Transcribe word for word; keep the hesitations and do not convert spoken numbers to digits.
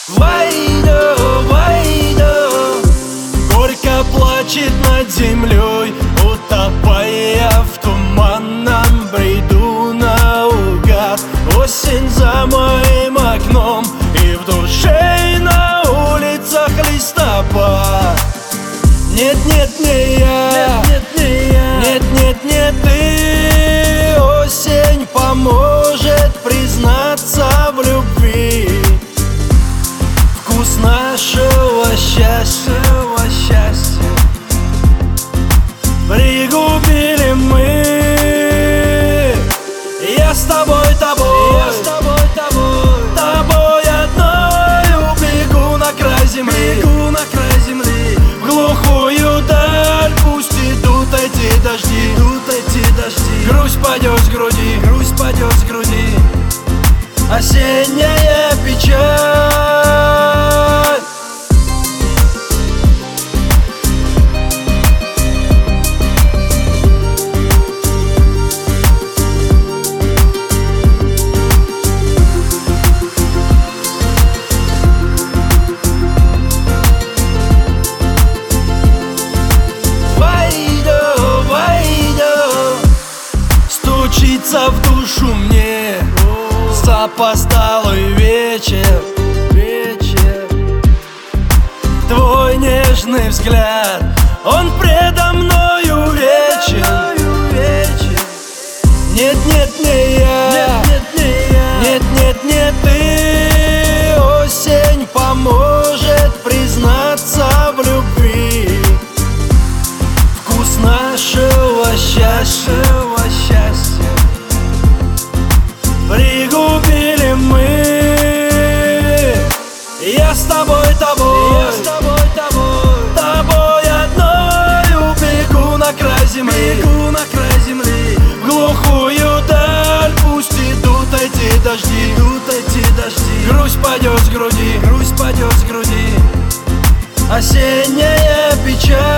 Войду, войду. Горько плачет над землей, утопая в туманном бреду наугад. Осень за моим окном, и в душе и на улицах листопад. Нет, нет, не я, нет, нет, не я, нет, нет, не ты. Осень поможет признаться в любви. Вкус нашего счастья, счастья пригубили мы. Я с тобой, тобой, я с тобой, тобой, тобой одной убегу на край земли, бегу на край земли. В глухую даль пусть идут эти дожди, идут эти дожди. Грусть падет с груди, грусть падет с груди. Осенняя печаль. Стучится в душу мне запоздалый вечер, вечер. Твой нежный взгляд, он предо мною вечен. Нет, нет, не я, нет, нет, не я, нет, нет, не ты. Осень поможет признаться в любви. Вкус нашего счастья, счастья пригубили мы. Я с тобой, тобой, я с тобой, тобой, тобой одной убегу на край земли, бегу на край земли. В глухую даль пусть идут эти дожди, идут эти дожди. Грусть падет с груди, грусть падет с груди. Осенняя печаль.